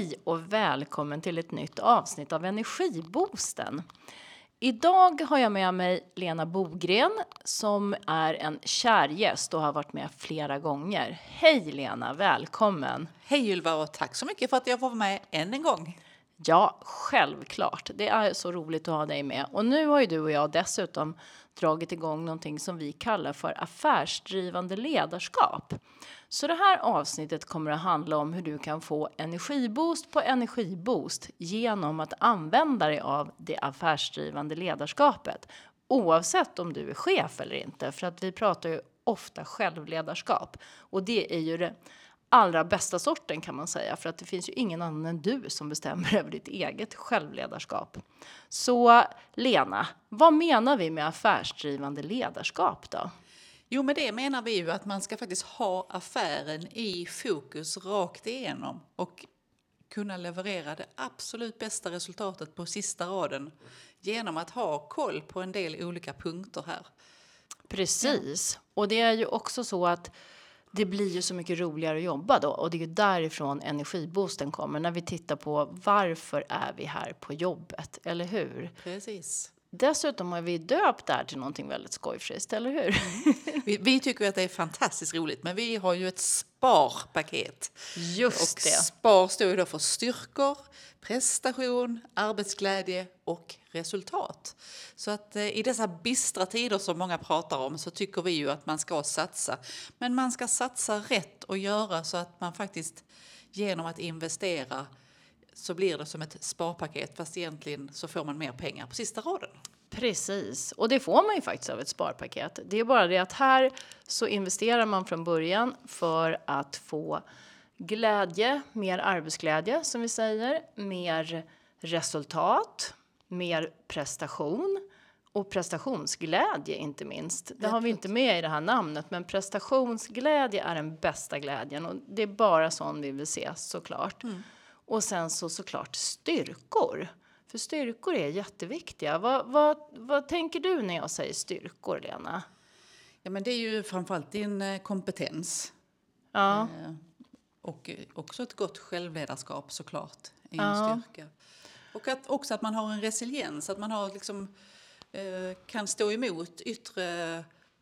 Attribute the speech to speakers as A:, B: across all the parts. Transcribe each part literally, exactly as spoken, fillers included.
A: Hej och välkommen till ett nytt avsnitt av Energiboosten. Idag har jag med mig Lena Bogren som är en kär gäst och har varit med flera gånger. Hej Lena, välkommen!
B: Hej Ylva och tack så mycket för att jag får vara med än en gång.
A: Ja, självklart. Det är så roligt att ha dig med. Och nu har ju du och jag dessutom dragit igång någonting som vi kallar för affärsdrivande ledarskap. Så det här avsnittet kommer att handla om hur du kan få energiboost på energiboost genom att använda dig av det affärsdrivande ledarskapet. Oavsett om du är chef eller inte, för att vi pratar ju ofta självledarskap. Och det är ju det allra bästa sorten kan man säga, för att det finns ju ingen annan än du som bestämmer över ditt eget självledarskap. Så Lena, vad menar vi med affärsdrivande ledarskap då?
B: Jo, med det menar vi ju att man ska faktiskt ha affären i fokus rakt igenom och kunna leverera det absolut bästa resultatet på sista raden genom att ha koll på en del olika punkter här.
A: Precis, ja. Och det är ju också så att det blir ju så mycket roligare att jobba då, och det är ju därifrån energiboosten kommer när vi tittar på varför är vi här på jobbet, eller hur?
B: Precis.
A: Dessutom har vi döpt där till någonting väldigt skojfriskt, eller hur?
B: Vi, vi tycker att det är fantastiskt roligt, men vi har ju ett sparpaket.
A: Just
B: och
A: det.
B: Spar står ju då för styrkor, prestation, arbetsglädje och resultat. Så att eh, i dessa bistra tider som många pratar om så tycker vi ju att man ska satsa. Men man ska satsa rätt och göra så att man faktiskt genom att investera så blir det som ett sparpaket, fast egentligen så får man mer pengar på sista raden.
A: Precis, och det får man ju faktiskt av ett sparpaket. Det är bara det att här så investerar man från början för att få glädje, mer arbetsglädje som vi säger, mer resultat, mer prestation och prestationsglädje inte minst. Det har vi inte med i det här namnet, men prestationsglädje är den bästa glädjen och det är bara sån vi vill se såklart. Mm. Och sen så såklart styrkor. För styrkor är jätteviktiga. Vad, vad, vad tänker du när jag säger styrkor, Lena?
B: Ja, men det är ju framförallt din kompetens.
A: Ja.
B: Eh, och också ett gott självledarskap såklart är
A: ja.
B: en styrka. Och att, också att man har en resiliens. Att man har liksom, eh, kan stå emot yttre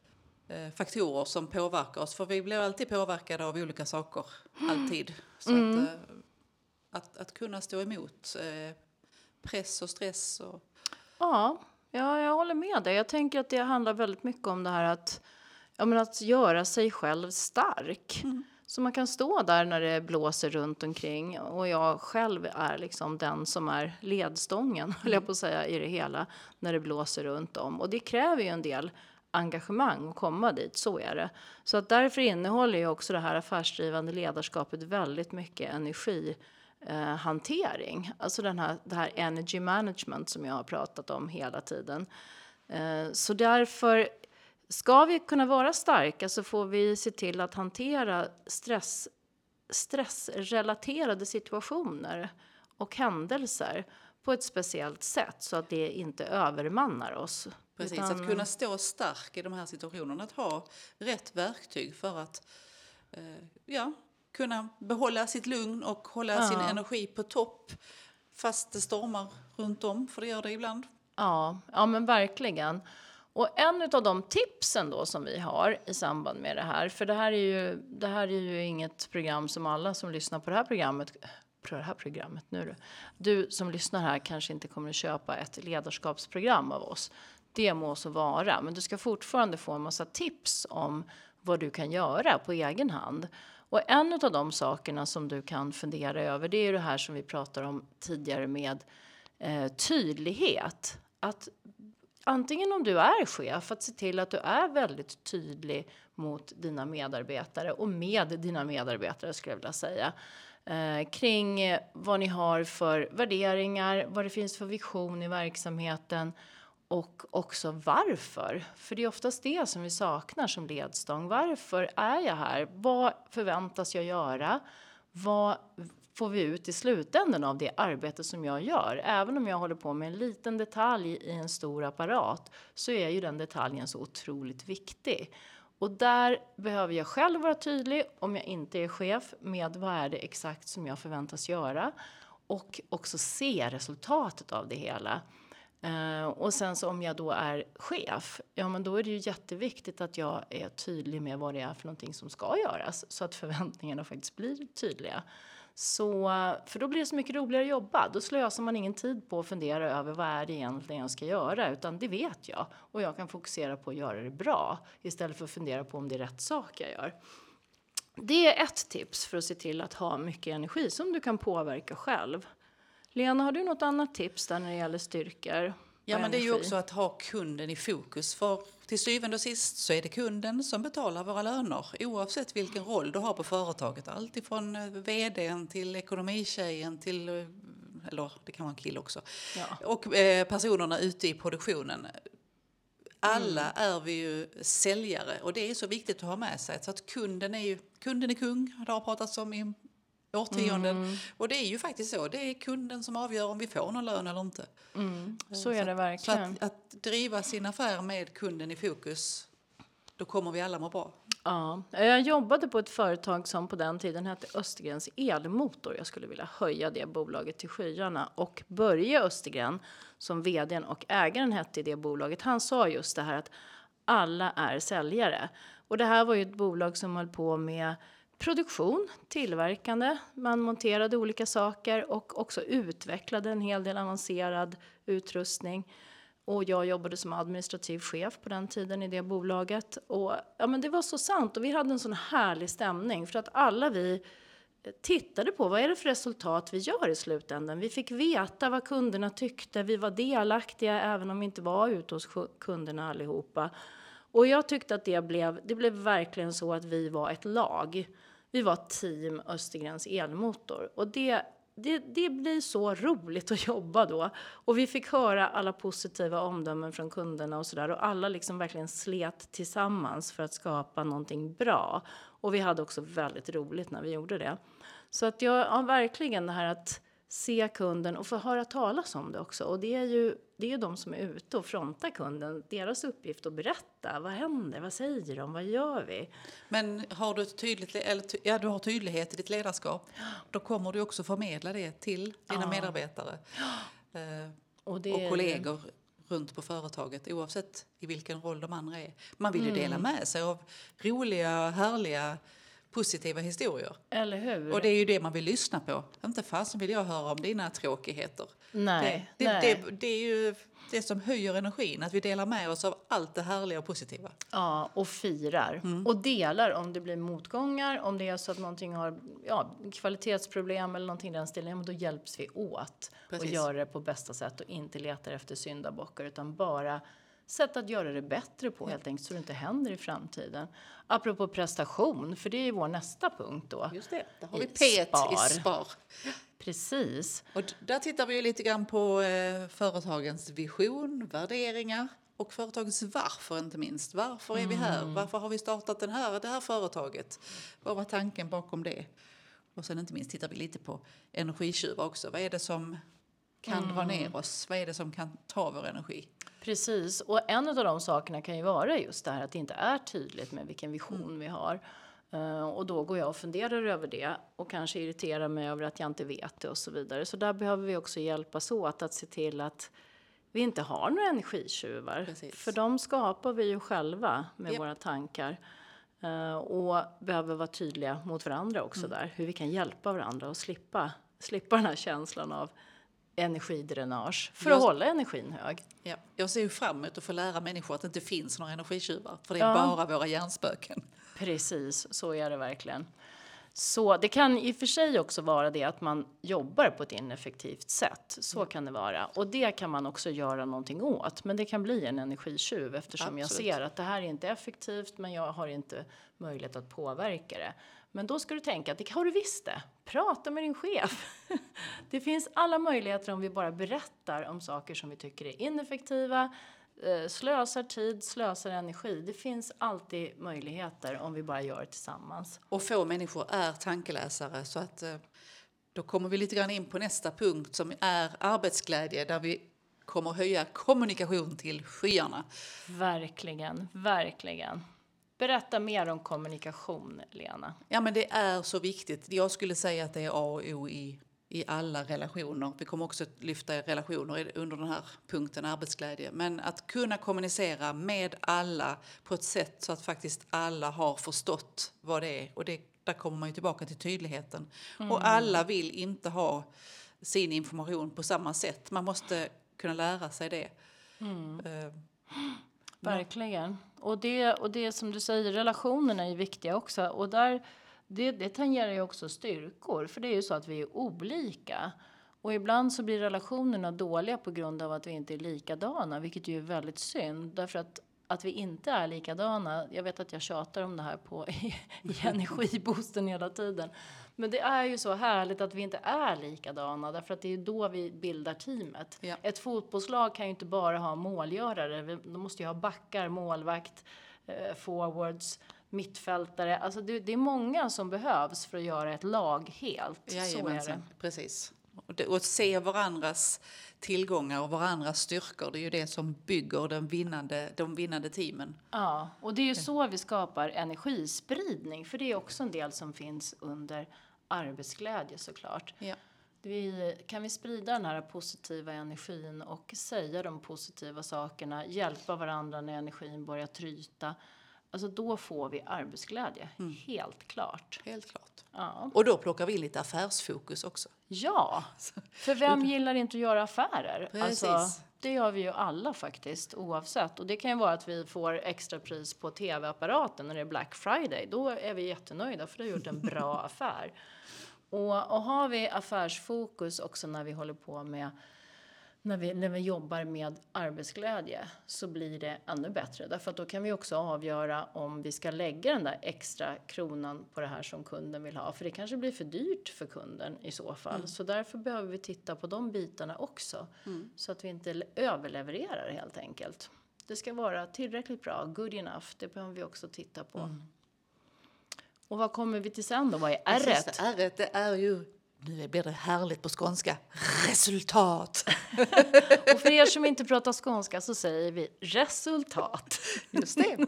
B: eh, faktorer som påverkar oss. För vi blir alltid påverkade av olika saker. Alltid. Så
A: mm.
B: att, eh, att, att kunna stå emot eh, press och stress. Och...
A: Ja, ja, jag håller med dig. Jag tänker att det handlar väldigt mycket om det här att, ja, men att göra sig själv stark. Mm. Så man kan stå där när det blåser runt omkring. Och jag själv är liksom den som är ledstången, mm. höll jag på att säga, i det hela. När det blåser runt om. Och det kräver ju en del engagemang att komma dit, så är det. Så att därför innehåller ju också det här affärsdrivande ledarskapet väldigt mycket energi. Eh, hantering, alltså den här, det här energy management som jag har pratat om hela tiden. Eh, så därför ska vi kunna vara starka så får vi se till att hantera stress, stressrelaterade situationer och händelser på ett speciellt sätt så att det inte övermannar oss.
B: Precis,
A: Utan,
B: att kunna stå stark i de här situationerna, att ha rätt verktyg för att eh, ja, kunna behålla sitt lugn och hålla ja. sin energi på topp fast det stormar runt om, för det gör det ibland.
A: Ja, ja men verkligen. Och en av de tipsen då som vi har i samband med det här, för det här är ju, det här är ju inget program som alla som lyssnar på det här programmet, på det här programmet nu då, du som lyssnar här kanske inte kommer att köpa ett ledarskapsprogram av oss. Det må så vara, men du ska fortfarande få en massa tips om vad du kan göra på egen hand. Och en av de sakerna som du kan fundera över, det är det här som vi pratade om tidigare med eh, tydlighet. Att antingen om du är chef, att se till att du är väldigt tydlig mot dina medarbetare och med dina medarbetare skulle jag vilja säga. Eh, kring vad ni har för värderingar, vad det finns för vision i verksamheten. Och också varför. För det är oftast det som vi saknar som ledstång. Varför är jag här? Vad förväntas jag göra? Vad får vi ut i slutändan av det arbete som jag gör? Även om jag håller på med en liten detalj i en stor apparat så är ju den detaljen så otroligt viktig. Och där behöver jag själv vara tydlig om jag inte är chef med vad är det exakt som jag förväntas göra. Och också se resultatet av det hela. Uh, och sen så om jag då är chef, ja men då är det ju jätteviktigt att jag är tydlig med vad det är för någonting som ska göras. Så att förväntningarna faktiskt blir tydliga. Så, för då blir det så mycket roligare att jobba. Då slösar man ingen tid på att fundera över vad är det egentligen jag ska göra. Utan det vet jag. Och jag kan fokusera på att göra det bra. Istället för att fundera på om det är rätt sak jag gör. Det är ett tips för att se till att ha mycket energi som du kan påverka själv. Lena, har du något annat tips där när det gäller styrkor?
B: Ja, men det är ju också att ha kunden i fokus. För till syvende och sist så är det kunden som betalar våra löner. Oavsett vilken roll du har på företaget. Allt ifrån vdn till ekonomitjejen till, eller det kan vara en kille också. Ja. Och eh, personerna ute i produktionen. Alla mm. är vi ju säljare och det är så viktigt att ha med sig. Så att kunden är ju, kunden är kung, det har pratats om i årtionden. Mm. Och det är ju faktiskt så. Det är kunden som avgör om vi får någon lön eller inte.
A: Mm. Så är det verkligen.
B: Så att, att driva sin affär med kunden i fokus, då kommer vi alla må bra.
A: Ja, jag jobbade på ett företag som på den tiden hette Östergrens Elmotor. Jag skulle vilja höja det bolaget till skyarna. Och Börje Östergren, som vdn och ägaren hette i det bolaget, han sa just det här att alla är säljare. Och det här var ju ett bolag som höll på med produktion, tillverkande. Man monterade olika saker och också utvecklade en hel del avancerad utrustning. Och jag jobbade som administrativ chef på den tiden i det bolaget. Och ja, men det var så sant. Och vi hade en sån härlig stämning. För att alla vi tittade på vad är det för resultat vi gör i slutändan. Vi fick veta vad kunderna tyckte. Vi var delaktiga även om vi inte var ute hos kunderna allihopa. Och jag tyckte att det blev, det blev verkligen så att vi var ett lag. Vi var team Östergrens Elmotor. Och det... Det, det blir så roligt att jobba då. Och vi fick höra alla positiva omdömen från kunderna och sådär. Och alla liksom verkligen slet tillsammans för att skapa någonting bra. Och vi hade också väldigt roligt när vi gjorde det. Så att jag har verkligen det här att se kunden och få höra talas om det också. Och det är ju, det är ju de som är ute och frontar kunden. Deras uppgift att berätta. Vad händer? Vad säger de? Vad gör vi?
B: Men har du, ett tydligt, eller, ja, du har tydlighet i ditt ledarskap. Då kommer du också förmedla det till dina ja. medarbetare. Eh, och, det och kollegor är... runt på företaget. Oavsett i vilken roll de andra är. Man vill ju dela mm. med sig av roliga, härliga, positiva historier.
A: Eller hur?
B: Och det är ju det man vill lyssna på. Inte fast vill jag höra om dina tråkigheter.
A: Nej,
B: det, det,
A: nej.
B: Det, det är ju det som höjer energin. Att vi delar med oss av allt det härliga och positiva.
A: Ja, och firar. Mm. Och delar om det blir motgångar. Om det är så att någonting har ja, kvalitetsproblem eller någonting i den stilen. Men då hjälps vi åt. Precis. Och gör det på bästa sätt. Och inte letar efter syndabockar. Utan bara sätt att göra det bättre på helt enkelt så det inte händer i framtiden. Apropå prestation, för det är ju vår nästa punkt då.
B: Just det, där har vi P ett i spar.
A: Precis.
B: Och där tittar vi ju lite grann på eh, företagens vision, värderingar och företagets varför inte minst. Varför är vi här? Mm. Varför har vi startat den här, det här företaget? Vad var tanken bakom det? Och sen inte minst tittar vi lite på energitjuvar också. Vad är det som kan mm. dra ner oss? Vad är det som kan ta vår energi?
A: Precis, och en av de sakerna kan ju vara just det här att det inte är tydligt med vilken vision mm. vi har. Uh, och då går jag och funderar över det och kanske irriterar mig över att jag inte vet det och så vidare. Så där behöver vi också hjälpas åt att se till att vi inte har några energitjuvar. Precis. För de skapar vi ju själva med yep. våra tankar. Uh, och behöver vara tydliga mot varandra också mm. där. Hur vi kan hjälpa varandra och slippa, slippa den här känslan av energidränage för jag, att hålla energin hög.
B: Ja, jag ser ju fram emot att få lära människor att det inte finns några energitjuvar. För det är ja. bara våra hjärnspöken.
A: Precis, så är det verkligen. Så det kan i och för sig också vara det att man jobbar på ett ineffektivt sätt. Så mm. kan det vara. Och det kan man också göra någonting åt. Men det kan bli en energitjuv eftersom Absolut. jag ser att det här är inte effektivt men jag har inte möjlighet att påverka det. Men då ska du tänka att det har du visst det. Prata med din chef. Det finns alla möjligheter om vi bara berättar om saker som vi tycker är ineffektiva. Slösar tid, slösar energi. Det finns alltid möjligheter om vi bara gör det tillsammans.
B: Och få människor är tankeläsare så att då kommer vi lite grann in på nästa punkt som är arbetsglädje där vi kommer höja kommunikation till skyarna.
A: Verkligen, verkligen. Berätta mer om kommunikation, Lena.
B: Ja, men det är så viktigt. Jag skulle säga att det är A och O i, i alla relationer. Vi kommer också att lyfta relationer under den här punkten arbetsglädje. Men att kunna kommunicera med alla på ett sätt så att faktiskt alla har förstått vad det är. Och det, där kommer man ju tillbaka till tydligheten. Mm. Och alla vill inte ha sin information på samma sätt. Man måste kunna lära sig det.
A: Mm. Uh, Verkligen. Och det, och det som du säger, relationerna är viktiga också. Och där, det, det tangerar ju också styrkor. För det är ju så att vi är olika. Och ibland så blir relationerna dåliga på grund av att vi inte är likadana. Vilket ju är väldigt synd. Därför att, att vi inte är likadana. Jag vet att jag tjatar om det här på, i, i energiboosten hela tiden. Men det är ju så härligt att vi inte är likadana. Därför att det är då vi bildar teamet. Ja. Ett fotbollslag kan ju inte bara ha målgörare. De måste ju ha backar, målvakt, eh, forwards, mittfältare. Alltså det, det är många som behövs för att göra ett lag helt. Så är det.
B: Precis. Och, det, och att se varandras tillgångar och varandras styrkor. Det är ju det som bygger den vinnande, de vinnande teamen.
A: Ja, och det är ju så vi skapar energispridning. För det är också en del som finns under arbetsglädje såklart. Ja. Vi, kan vi sprida den här positiva energin och säga de positiva sakerna, hjälpa varandra när energin börjar tryta, alltså då får vi arbetsglädje, mm. helt klart.
B: Helt klart. Ja. Och då plockar vi lite affärsfokus också.
A: Ja, för vem gillar inte att göra affärer?
B: Precis.
A: Alltså, det gör vi ju alla faktiskt, oavsett. Och det kan ju vara att vi får extra pris på tv-apparaten när det är Black Friday. Då är vi jättenöjda för det har gjort en bra affär. Och, och har vi affärsfokus också när vi håller på med, när vi, när vi jobbar med arbetsglädje, så blir det ännu bättre. Därför att då kan vi också avgöra om vi ska lägga den där extra kronan på det här som kunden vill ha. För det kanske blir för dyrt för kunden i så fall. Mm. Så därför behöver vi titta på de bitarna också. Mm. Så att vi inte överlevererar helt enkelt. Det ska vara tillräckligt bra, good enough. Det behöver vi också titta på. Mm. Och vad kommer vi till sen då? Vad är ärret?
B: Ärret, det är ju, nu blir det härligt på skånska, resultat.
A: Och för er som inte pratar skånska så säger vi resultat.
B: Just det.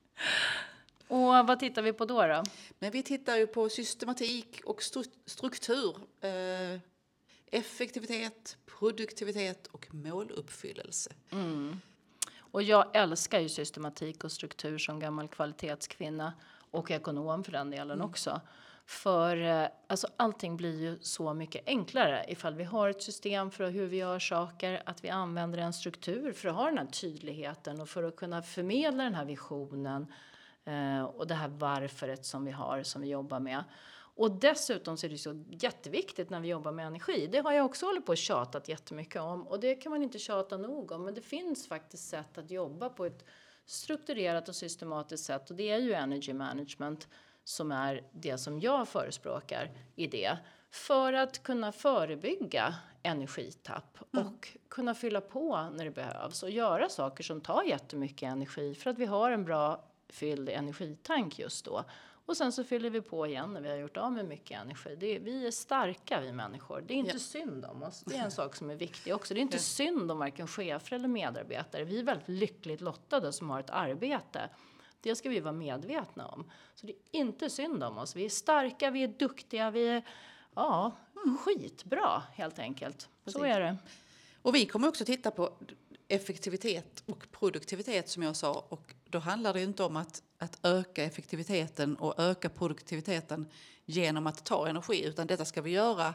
A: Och vad tittar vi på då då?
B: Men vi tittar ju på systematik och struktur. Eh, effektivitet, produktivitet och måluppfyllelse. Mm.
A: Och jag älskar ju systematik och struktur som gammal kvalitetskvinna. Och ekonom för den delen mm. också. För alltså, allting blir ju så mycket enklare ifall vi har ett system för hur vi gör saker. Att vi använder en struktur för att ha den här tydligheten. Och för att kunna förmedla den här visionen. Eh, och det här varföret som vi har, som vi jobbar med. Och dessutom så är det så jätteviktigt när vi jobbar med energi. Det har jag också hållit på och tjatat jättemycket om. Och det kan man inte tjata nog om. Men det finns faktiskt sätt att jobba på ett strukturerat och systematiskt sätt. Och det är ju energy management som är det som jag förespråkar i det. För att kunna förebygga energitapp mm. och kunna fylla på när det behövs. Och göra saker som tar jättemycket energi för att vi har en bra fylld energitank just då. Och sen så fyller vi på igen när vi har gjort av med mycket energi. Det är, vi är starka, vi människor. Det är inte ja. synd om oss. Det är en sak som är viktig också. Det är inte ja. synd om varken chefer eller medarbetare. Vi är väldigt lyckligt lottade som har ett arbete. Det ska vi vara medvetna om. Så det är inte synd om oss. Vi är starka, vi är duktiga, vi är ja, mm. skitbra helt enkelt. Precis. Så är det.
B: Och vi kommer också titta på effektivitet och produktivitet som jag sa. Och då handlar det inte om att, att öka effektiviteten och öka produktiviteten genom att ta energi. Utan detta ska vi göra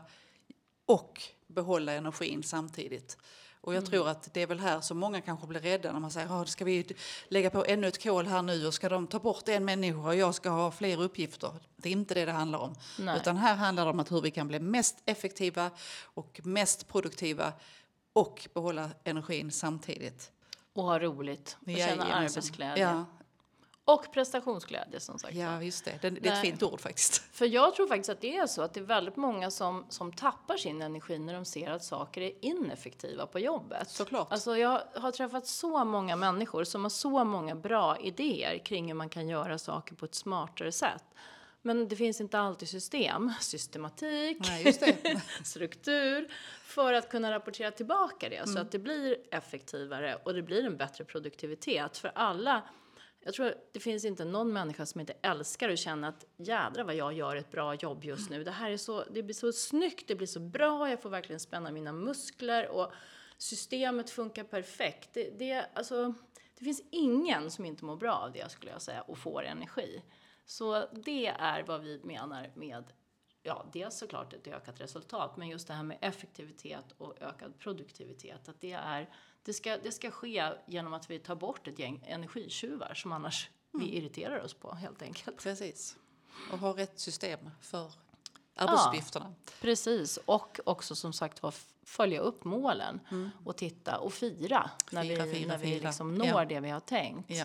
B: och behålla energin samtidigt. Och jag mm. tror att det är väl här som många kanske blir rädda när man säger att ska vi lägga på ännu ett kol här nu och ska de ta bort en människa och jag ska ha fler uppgifter. Det är inte det det handlar om. Nej. Utan här handlar det om att hur vi kan bli mest effektiva och mest produktiva och behålla energin samtidigt.
A: Och ha roligt och
B: ja,
A: känna
B: ja,
A: arbetsglädje.
B: Ja.
A: Och prestationsglädje som sagt.
B: Ja, just det. Det, det är ett fint ord faktiskt.
A: För jag tror faktiskt att det är så att det är väldigt många som, som tappar sin energi när de ser att saker är ineffektiva på jobbet.
B: Såklart.
A: Alltså jag har träffat så många människor som har så många bra idéer kring hur man kan göra saker på ett smartare sätt. Men det finns inte alltid system, systematik,
B: Nej, just det.
A: struktur för att kunna rapportera tillbaka det. Mm. Så att det blir effektivare och det blir en bättre produktivitet för alla. Jag tror det finns inte någon människa som inte älskar att känna att jädra vad jag gör ett bra jobb just nu. Det här är så, det blir så snyggt, det blir så bra, jag får verkligen spänna mina muskler och systemet funkar perfekt. Det, det, alltså, det finns ingen som inte mår bra av det, skulle jag säga, och får energi. Så det är vad vi menar med, ja, dels såklart ett ökat resultat, men just det här med effektivitet och ökad produktivitet, att det är, det ska, det ska ske genom att vi tar bort ett gäng energitjuvar som annars mm. vi irriterar oss på, helt enkelt.
B: Precis. Och ha rätt system för arbetsuppgifterna.
A: Ja, precis. Och också som sagt var följa upp målen mm. och titta och fira när
B: fira,
A: vi,
B: fira,
A: när vi
B: fira.
A: liksom når
B: ja.
A: det vi har tänkt.
B: Ja.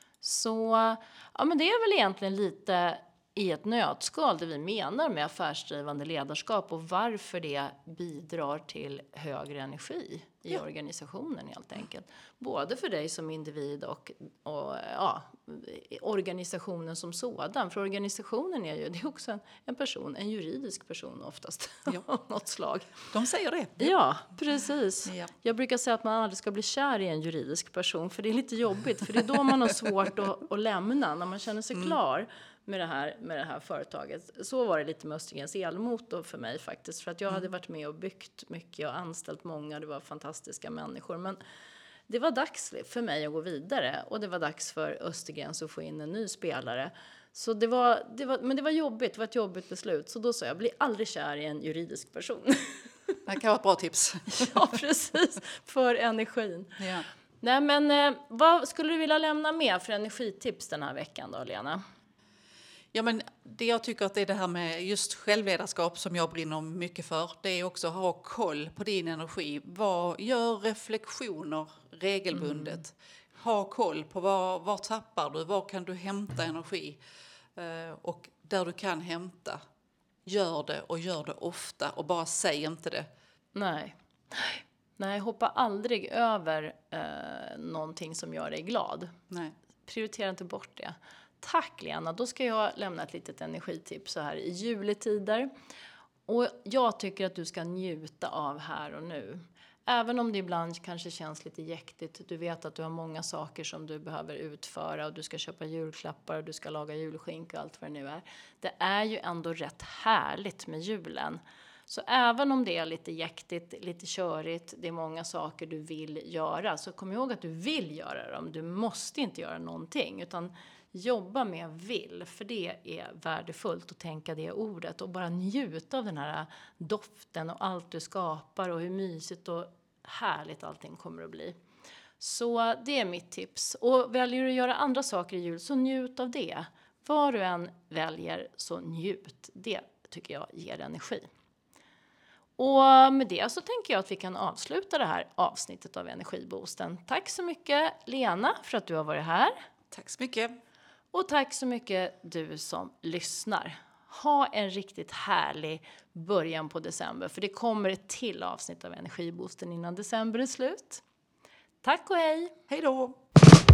A: Så ja, men det är väl egentligen lite i ett nötskal det vi menar med affärsdrivande ledarskap och varför det bidrar till högre energi i ja. organisationen helt enkelt. Både för dig som individ och, och ja, organisationen som sådan. För organisationen är ju det är också en, en person, en juridisk person oftast
B: ja.
A: av något slag.
B: De säger det.
A: Ja, precis.
B: Ja.
A: Jag brukar säga att man aldrig ska bli kär i en juridisk person för det är lite jobbigt. För det är då man har svårt att, att lämna när man känner sig mm. klar. Med det, här, med det här företaget. Så var det lite med Östergrens elmotor för mig faktiskt. För att jag mm. hade varit med och byggt mycket och anställt många. Det var fantastiska människor. Men det var dags för mig att gå vidare. Och det var dags för Östergrens att få in en ny spelare. Så det var, det var, men det var jobbigt. Det var ett jobbigt beslut. Så då sa jag, bli aldrig kär i en juridisk person.
B: Det kan vara ett bra tips.
A: Ja, precis. För energin.
B: Ja.
A: Nej, men vad skulle du vilja lämna med för energitips den här veckan då, Lena?
B: Ja, men det jag tycker att det är det här med just självledarskap som jag brinner mycket för. Det är också att ha koll på din energi. Vad, gör reflektioner regelbundet. Mm. Ha koll på var, var tappar du, var kan du hämta energi. Uh, och där du kan hämta, gör det och gör det ofta. Och bara säg inte det.
A: Nej, Nej hoppa aldrig över uh, någonting som gör dig glad.
B: Nej.
A: Prioritera inte bort det. Tack Lena, då ska jag lämna ett litet energitips så här i juletider. Och jag tycker att du ska njuta av här och nu. Även om det ibland kanske känns lite jäktigt. Du vet att du har många saker som du behöver utföra. Och du ska köpa julklappar och du ska laga julskinka och allt vad det nu är. Det är ju ändå rätt härligt med julen. Så även om det är lite jäktigt, lite körigt, det är många saker du vill göra. Så kom ihåg att du vill göra dem. Du måste inte göra någonting utan jobba med vill. För det är värdefullt att tänka det ordet. Och bara njuta av den här doften och allt du skapar och hur mysigt och härligt allting kommer att bli. Så det är mitt tips. Och väljer du att göra andra saker i jul så njut av det. Vad du än väljer så njut. Det tycker jag ger energi. Och med det så tänker jag att vi kan avsluta det här avsnittet av Energiboosten. Tack så mycket Lena för att du har varit här.
B: Tack så mycket.
A: Och tack så mycket du som lyssnar. Ha en riktigt härlig början på december. För det kommer ett till avsnitt av Energiboosten innan december är slut. Tack och hej!
B: Hej då!